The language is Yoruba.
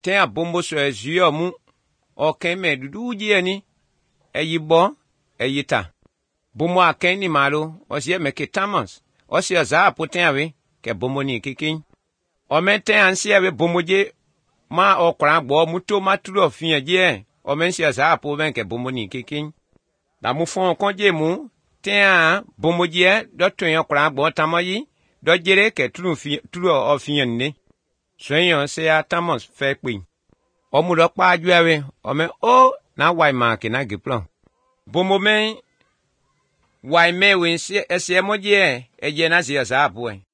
ten a bombo so ezio mu oken me dudu je ni eyibo eyita bombo aken ni malo osie me ke Thomas osie za poten awe ke bombo ni kikin o meten ansie awe bombo je ma okran gbo muto maturo fian je o mensia za po ben ke bombo ni kikin da mu fon konje mu ten a bombo je do tun okran gbo tamayi do jere ke turu ofian ni soyan se a Thomas fe pe o mu do pa aju awe o me o na wai ma ke na giplan bombo men wai me we ese moje eje na se za po